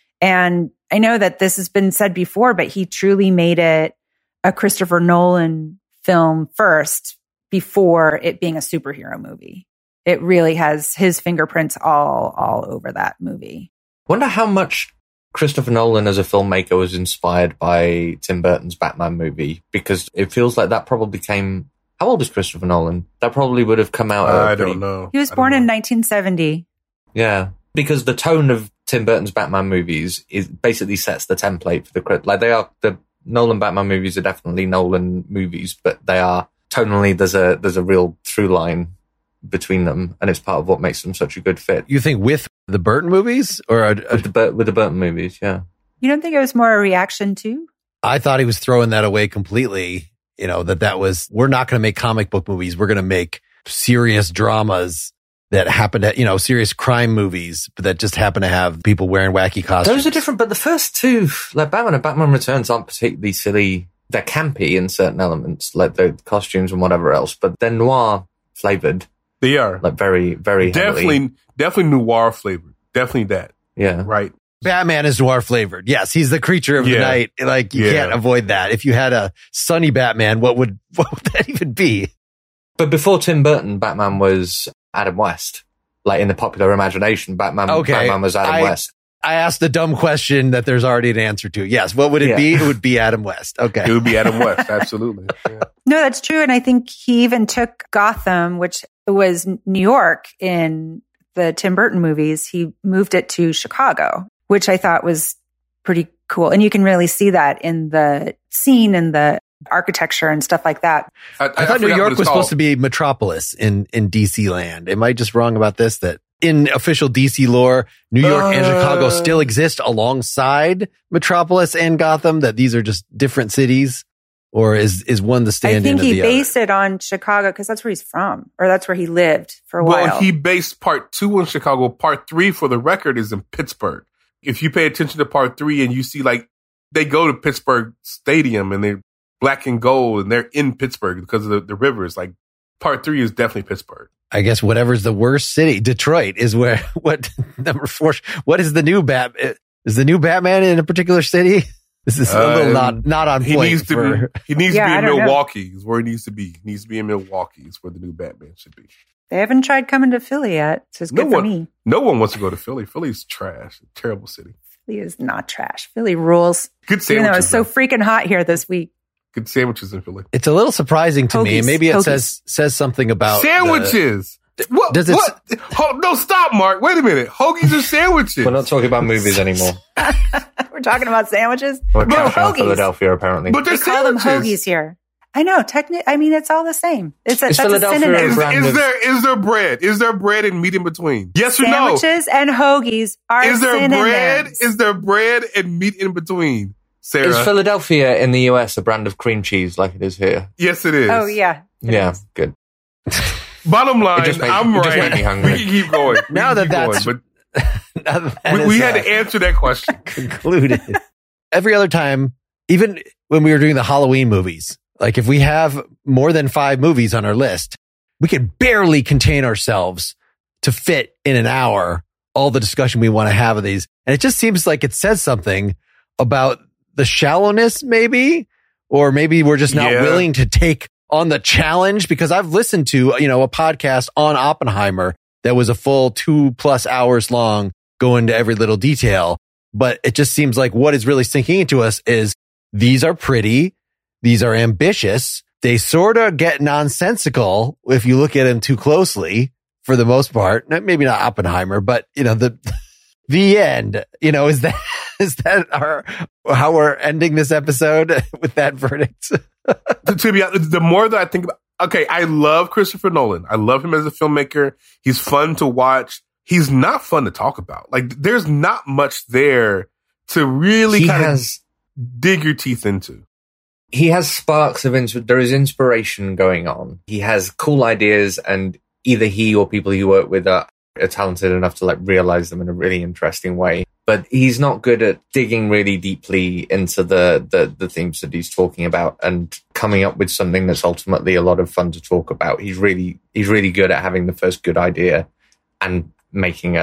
And I know that this has been said before, but he truly made it a Christopher Nolan film first before it being a superhero movie. It really has his fingerprints all, all over that movie. Wonder how much Christopher Nolan as a filmmaker was inspired by Tim Burton's Batman movie, because it feels like that probably came... How old is Christopher Nolan? That probably would have come out... Uh, I pretty, don't know. He was born in nineteen seventy. Yeah, because the tone of Tim Burton's Batman movies is basically sets the template for the... Like, they are... The Nolan Batman movies are definitely Nolan movies, but they are... Tonally, there's a there's a real through line between them, and it's part of what makes them such a good fit. You think with the Burton movies or a, a, With the, Bur- with the Burton movies, yeah. You don't think it was more a reaction to? I thought he was throwing that away completely. You know, that that was, we're not going to make comic book movies. We're going to make serious dramas that happen to, you know, serious crime movies, but that just happen to have people wearing wacky costumes. Those are different, but the first two, like Batman and Batman Returns, aren't particularly silly. They're campy in certain elements, like the costumes and whatever else, but they're noir flavored. They are. Like very, very Definitely, heavily. definitely noir flavored. Definitely that. Yeah. Right. Batman is noir flavored. Yes, he's the creature of Yeah. the night. Like, you Yeah. can't avoid that. If you had a sunny Batman, what would what would that even be? But before Tim Burton, Batman was Adam West. Like in the popular imagination, Batman, Okay, Batman was Adam I- West. I asked a dumb question that there's already an answer to. Yes, what would it Yeah. be? It would be Adam West. It Okay. would be Adam West. Absolutely. Yeah. No, that's true. And I think he even took Gotham, which was New York in the Tim Burton movies. He moved it to Chicago, which I thought was pretty cool. And you can really see that in the scene and the architecture and stuff like that. I thought New York was supposed to be Metropolis in, in D C land. Am I just wrong about this? That in official D C lore, New York Uh, and Chicago still exist alongside Metropolis and Gotham, that these are just different cities? Or is, is one the I stand-in think of he the based it on Chicago because that's where he's from, or that's where he lived for a while. Well, he based part two in Chicago. Part three, for the record, is in Pittsburgh. If you pay attention to part three and you see, like, they go to Pittsburgh Stadium and they're black and gold and they're in Pittsburgh because of the, the rivers. Like, part three is definitely Pittsburgh. I guess whatever's the worst city, Detroit is where, what, number four, what is the new Bat, is the new Batman in a particular city? This is a little Uh, not, not on He point. needs to for, be. He needs Yeah, to I be in don't know. Milwaukee. Is where he needs to be. He needs to be in Milwaukee. Is where the new Batman should be. They haven't tried coming to Philly yet, so it's No good for one- me. No one wants to go to Philly. Philly's trash. Terrible city. Philly is not trash. Philly rules. Good Even though sandwiches. it's so though. freaking hot here this week. Good sandwiches in Philly. it's a little surprising to me. Hoagies, And maybe it hoagies. says, says something about the- Sandwiches. what? does it- what? Ho- no, stop, Mark. Wait a minute. Hoagies are sandwiches. We're not talking about movies anymore. We're talking about sandwiches. We're No, trashing on hoagies. Philadelphia, apparently. but they're They call them sandwiches. hoagies here. I know. Technically, I mean, it's all the same. It's a, Is that's a Philadelphia synonym. a Is, brand is of- there is there bread? Is there bread and meat in between? Yes or no? Sandwiches and hoagies are Is there synonyms. bread? Is there bread and meat in between? Sarah. Is Philadelphia in the U S a brand of cream cheese like it is here? yes, it is. Oh yeah. It Yeah, is. good. Bottom line, just made- I'm it just right. made me hungry. We can keep going. We Now can that keep that's- going, now that but that we, is, we had uh, to answer that question. concluded. Every other time, even when we were doing the Halloween movies, like if we have more than five movies on our list, we can barely contain ourselves to fit in an hour all the discussion we want to have of these. And it just seems like it says something about the shallowness, maybe, or maybe we're just not Yeah. willing to take on the challenge, because I've listened to, you know, a podcast on Oppenheimer that was a full two plus hours long, go into every little detail. But it just seems like what is really sinking into us is these are pretty. These are ambitious. They sort of get nonsensical if you look at them too closely for the most part. Not- Maybe not Oppenheimer, but you know, the, the end, you know, is that, is that our, how we're ending this episode with that verdict? to, to be honest, the more that I think about, okay, I love Christopher Nolan. I love him as a filmmaker. He's fun to watch. He's not fun to talk about. Like, there's not much there to really He kind of has dig your teeth into. he has sparks of ins- there is inspiration going on. He has cool ideas, and either he or people he work with are, are talented enough to like realize them in a really interesting way. But he's not good at digging really deeply into the, the the themes that he's talking about and coming up with something that's ultimately a lot of fun to talk about. He's really he's really good at having the first good idea and making a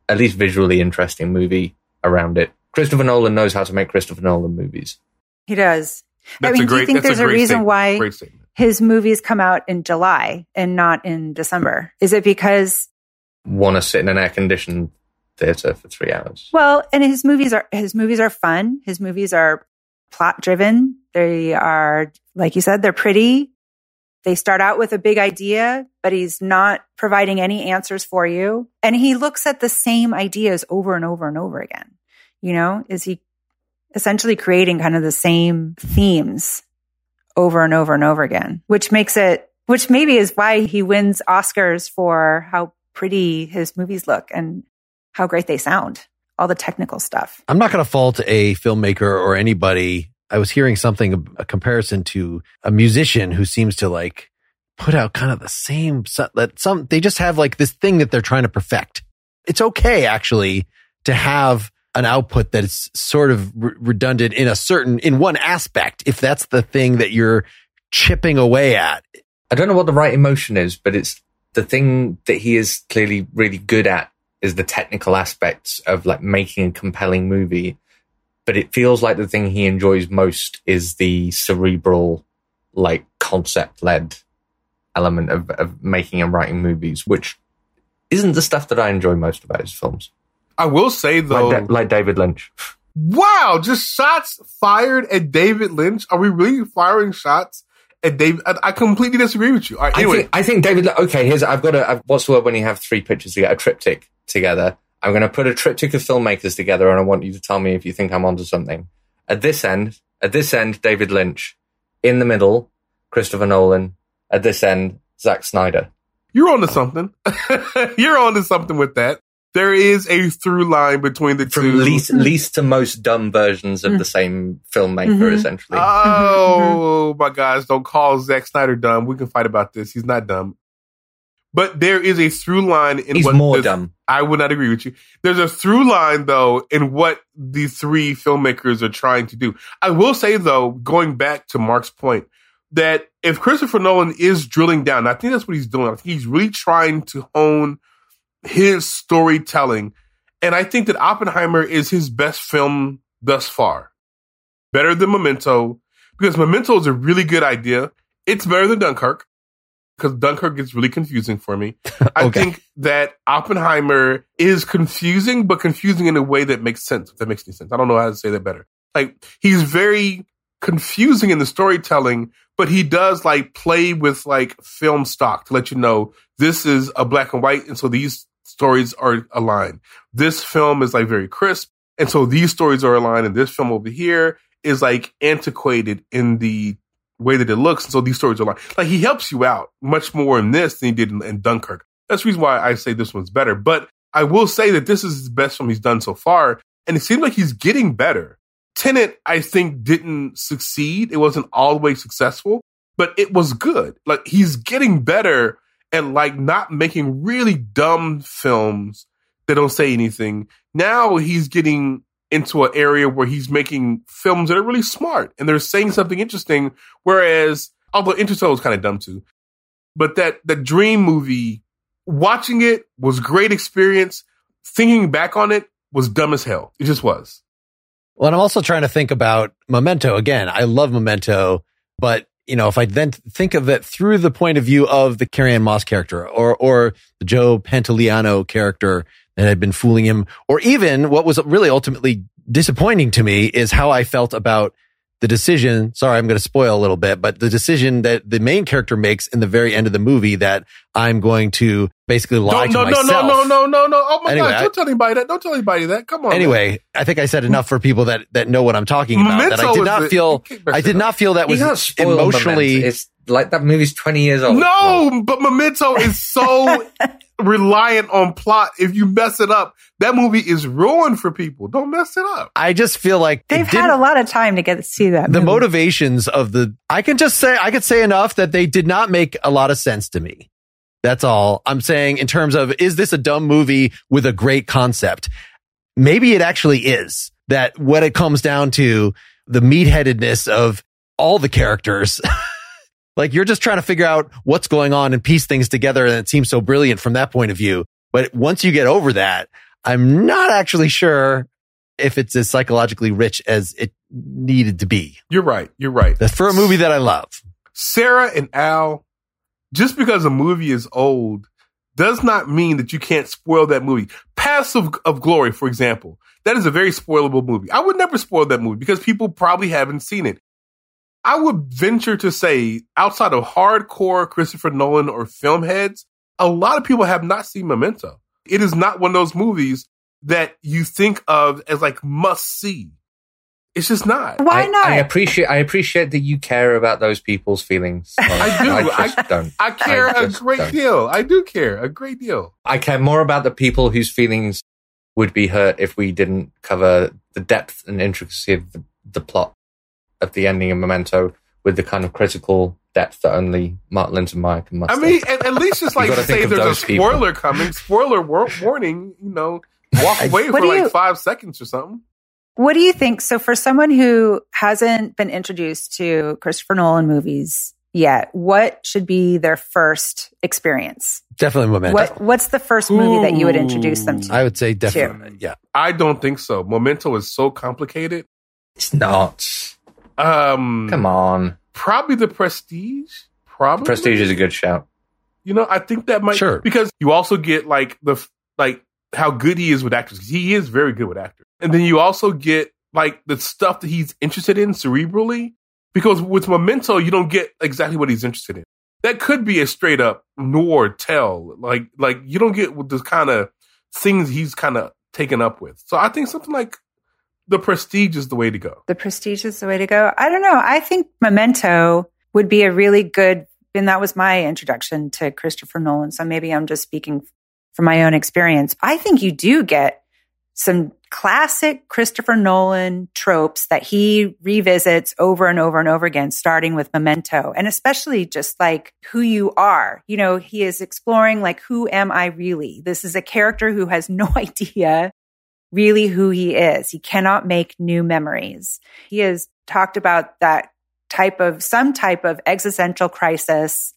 at least visually interesting movie around it. Christopher Nolan knows how to make Christopher Nolan movies. He does. That's I mean, a great, do you think there's a, a reason statement. why Great statement. his movies come out in July and not in December? Is it because want to sit in an air-conditioned theater for three hours? Well, and his movies are his movies are fun. His movies are plot-driven. They are, like you said, they're pretty. They start out with a big idea, but he's not providing any answers for you. And he looks at the same ideas over and over and over again. You know, is he essentially creating kind of the same themes over and over and over again, which makes it, which maybe is why he wins Oscars for how pretty his movies look and how great they sound, all the technical stuff. I'm not going to fault a filmmaker or anybody. I was hearing something, a comparison to a musician who seems to like put out kind of the same, that some, they just have like this thing that they're trying to perfect. It's okay actually to have an output that is sort of re- redundant in a certain, in one aspect, if that's the thing that you're chipping away at. I don't know what the right emotion is, but it's the thing that he is clearly really good at is the technical aspects of like making a compelling movie. But it feels like the thing he enjoys most is the cerebral, like concept-led element of, of making and writing movies, which isn't the stuff that I enjoy most about his films. I will say, though... Like, da- like David Lynch. Wow, just shots fired at David Lynch. Are we really firing shots at David? I, I completely disagree with you. All right, anyway. I think, I think David... Okay, here's... I've got a... I've, what's the word when you have three pictures together? A triptych together. I'm going to put a triptych of filmmakers together, and I want you to tell me if you think I'm onto something. At this end, at this end, David Lynch. In the middle, Christopher Nolan. At this end, Zack Snyder. You're onto something. You're onto something with that. There is a through line between the From two. From least, least to most dumb versions of mm. the same filmmaker, mm-hmm. essentially. Oh, my gosh. Don't call Zack Snyder dumb. We can fight about this. He's not dumb. But there is a through line in He's what... He's more this, dumb. I would not agree with you. There's a through line, though, in what the three filmmakers are trying to do. I will say, though, going back to Mark's point, that if Christopher Nolan is drilling down, I think that's what he's doing. I think he's really trying to hone his storytelling. And I think that Oppenheimer is his best film thus far. Better than Memento, because Memento is a really good idea. It's better than Dunkirk, because Dunkirk gets really confusing for me. Okay. I think that Oppenheimer is confusing, but confusing in a way that makes sense, if that makes any sense. I don't know how to say that better. Like, he's very confusing in the storytelling, but he does like play with like film stock to let you know this is a black and white, and so these stories are aligned. This film is like very crisp, and so these stories are aligned, and this film over here is like antiquated in the way that it looks, and so these stories are aligned. Like, he helps you out much more in this than he did in, in Dunkirk. That's the reason why I say this one's better. But I will say that this is the best film he's done so far, and it seems like he's getting better. Tenet, I think, didn't succeed. It wasn't all the way successful, but it was good. Like, he's getting better at like not making really dumb films that don't say anything. Now he's getting into an area where he's making films that are really smart and they're saying something interesting. Whereas, although Interstellar was kind of dumb too, but that, that Dream movie, watching it was great experience. Thinking back on it was dumb as hell. It just was. Well, and I'm also trying to think about Memento. Again, I love Memento, but you know, if I then think of it through the point of view of the Carrie-Anne Moss character or, or the Joe Pantoliano character that had been fooling him, or even what was really ultimately disappointing to me is how I felt about the decision. Sorry, I'm going to spoil a little bit, but the decision that the main character makes in the very end of the movie that I'm going to basically lie no, to no, myself. No, no, no, no, no. Oh my anyway, God. Don't tell anybody that. Don't tell anybody that. Come on. Anyway, man. I think I said enough for people that, that know what I'm talking about. Memento that I did not the, feel, I did not feel that was emotionally. It's like that movie's twenty years old. No, but Memento is so reliant on plot. If you mess it up, that movie is ruined for people. Don't mess it up. I just feel like they've had a lot of time to get to see that. The movie. motivations of the, I can just say, I could say enough that they did not make a lot of sense to me. That's all I'm saying in terms of, is this a dumb movie with a great concept? Maybe it actually is. That what it comes down to, the meatheadedness of all the characters. Like, you're just trying to figure out what's going on and piece things together, and it seems so brilliant from that point of view. But once you get over that, I'm not actually sure if it's as psychologically rich as it needed to be. You're right. You're right. That's for a movie that I love. Sarah and Al, just because a movie is old does not mean that you can't spoil that movie. Paths of, of Glory, for example, that is a very spoilable movie. I would never spoil that movie because people probably haven't seen it. I would venture to say, outside of hardcore Christopher Nolan or film heads, a lot of people have not seen Memento. It is not one of those movies that you think of as like must see. It's just not. Why I, not? I appreciate. I appreciate that you care about those people's feelings. I do. I just I, don't. I care I a just great don't. deal. I do care a great deal. I care more about the people whose feelings would be hurt if we didn't cover the depth and intricacy of the, the plot of the ending of Memento with the kind of critical depth that only Mark Linsenmeyer can muster. I mean, at, at least just like gotta say think of there's a those people. spoiler coming, spoiler war- warning, you know, walk away What for do like you- five seconds or something. What do you think? So for someone who hasn't been introduced to Christopher Nolan movies yet, what should be their first experience? Definitely Memento. What What's the first movie that you would introduce them to? I would say definitely. Yeah. I don't think so. Memento is so complicated. It's not. Um, Come on. Probably The Prestige. Probably Prestige is a good shout. You know, I think that might Sure. because you also get like the like how good he is with actors. 'Cause he is very good with actors, and then you also get like the stuff that he's interested in cerebrally. Because with Memento, you don't get exactly what he's interested in. That could be a straight up noir tell. Like like you don't get with the kind of things he's kind of taken up with. So I think something like The Prestige is the way to go. The Prestige is the way to go. I don't know. I think Memento would be a really good, and that was my introduction to Christopher Nolan. So maybe I'm just speaking from my own experience. I think you do get some classic Christopher Nolan tropes that he revisits over and over and over again, starting with Memento, and especially just like who you are. You know, he is exploring like, who am I really? This is a character who has no idea really who he is. He cannot make new memories. He has talked about that type of, some type of existential crisis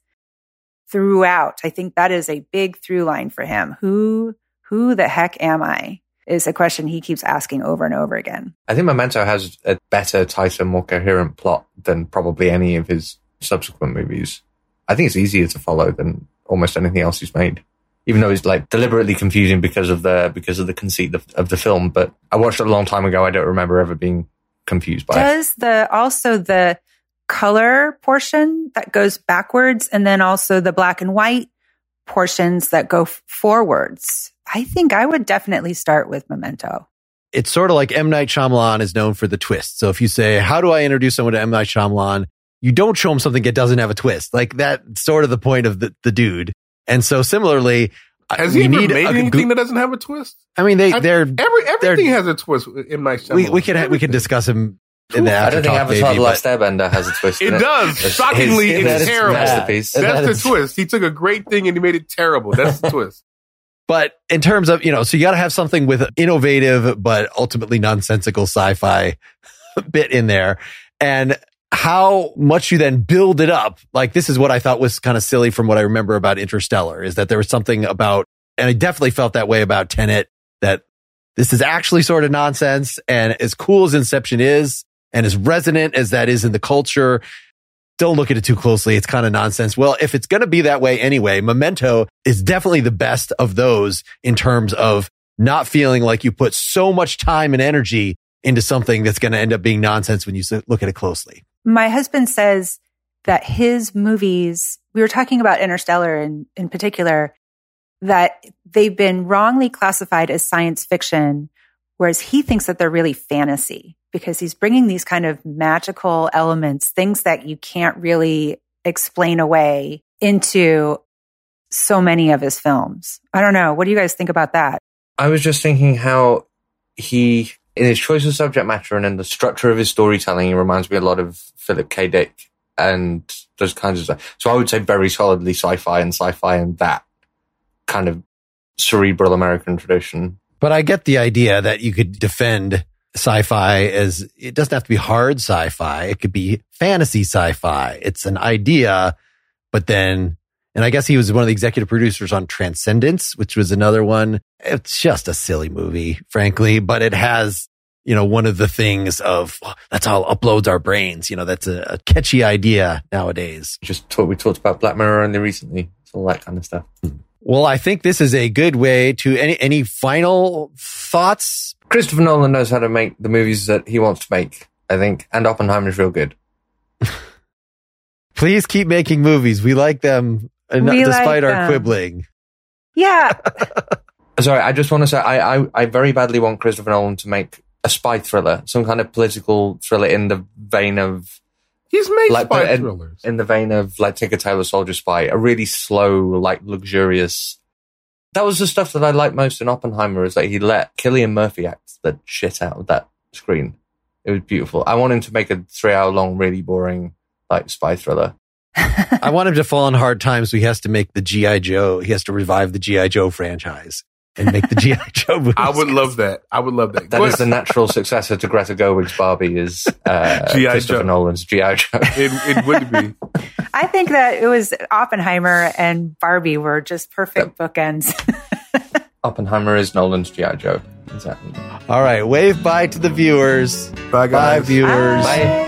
throughout. I think that is a big through line for him. Who, who the heck am I? Is a question he keeps asking over and over again. I think Memento has a better, tighter, more coherent plot than probably any of his subsequent movies. I think it's easier to follow than almost anything else he's made. Even though it's like deliberately confusing because of the because of the conceit of, of the film. But I watched it a long time ago. I don't remember ever being confused by it. Does the also the color portion that goes backwards, and then also the black and white portions that go f- forwards? I think I would definitely start with Memento. It's sort of like M. Night Shyamalan is known for the twist. So if you say, how do I introduce someone to M. Night Shyamalan? You don't show them something that doesn't have a twist. Like that's sort of the point of the, the dude. And so similarly, Has we he ever need made a- anything that doesn't have a twist? I mean, they, I- they're, Every everything they're- has a twist with M. Night Shyamalan. we, we can, ha- we can Everything. discuss him in the I after don't think talk, Avatar: maybe, The Last but Airbender has a twist. It in does. His- Shockingly, his- it's his terrible. masterpiece. That That's is- the twist. He took a great thing and he made it terrible. That's the twist. But in terms of, you know, so you got to have something with innovative, but ultimately nonsensical sci-fi bit in there. And how much you then build it up. Like this is what I thought was kind of silly from what I remember about Interstellar is that there was something about, and I definitely felt that way about Tenet, that this is actually sort of nonsense. And as cool as Inception is, and as resonant as that is in the culture, don't look at it too closely. It's kind of nonsense. Well, if it's going to be that way anyway, Memento is definitely the best of those in terms of not feeling like you put so much time and energy into something that's going to end up being nonsense when you look at it closely. My husband says that his movies, we were talking about Interstellar in, in particular, that they've been wrongly classified as science fiction, whereas he thinks that they're really fantasy because he's bringing these kind of magical elements, things that you can't really explain away, into so many of his films. I don't know. What do you guys think about that? I was just thinking how he, in his choice of subject matter and in the structure of his storytelling, he reminds me a lot of Philip K. Dick and those kinds of stuff. So I would say very solidly sci-fi and sci-fi and that kind of cerebral American tradition. But I get the idea that you could defend sci-fi as it doesn't have to be hard sci-fi. It could be fantasy sci-fi. It's an idea, but then And I guess he was one of the executive producers on Transcendence, which was another one. It's just a silly movie, frankly, but it has, you know, one of the things of oh, that's how it uploads our brains. You know, that's a, a catchy idea nowadays. Just talk, we talked about Black Mirror only recently. It's all that kind of stuff. Well, I think this is a good way to any, any final thoughts. Christopher Nolan knows how to make the movies that he wants to make, I think. And Oppenheimer's real good. Please keep making movies. We like them. And We despite like our them. quibbling. Yeah. Sorry, I just want to say I, I I very badly want Christopher Nolan to make a spy thriller, some kind of political thriller in the vein of He's made like spy in, thrillers. in the vein of like Tinker Tailor Soldier Spy, a really slow, like luxurious. That was the stuff that I liked most in Oppenheimer, is that he let Cillian Murphy act the shit out of that screen. It was beautiful. I want him to make a three-hour long, really boring like spy thriller. I want him to fall on hard times, so he has to make the G I. Joe. He has to revive the G I. Joe franchise and make the G I. Joe movies. I would love that. I would love that. That is the natural successor to Greta Gerwig's Barbie, is uh, G I. Christopher Joe. Nolan's G I. Joe. It, it would be. I think that it was Oppenheimer and Barbie were just perfect bookends. Oppenheimer is Nolan's G I. Joe. Exactly. All right, wave bye to the viewers. Bye, guys. Bye, viewers. Bye.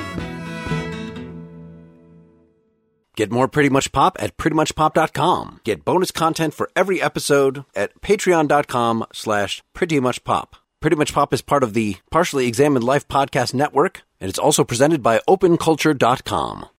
Get more Pretty Much Pop at pretty much pop dot com. Get bonus content for every episode at patreon.com slash pretty much pop. Pretty Much Pop is part of the Partially Examined Life podcast network, and it's also presented by open culture dot com.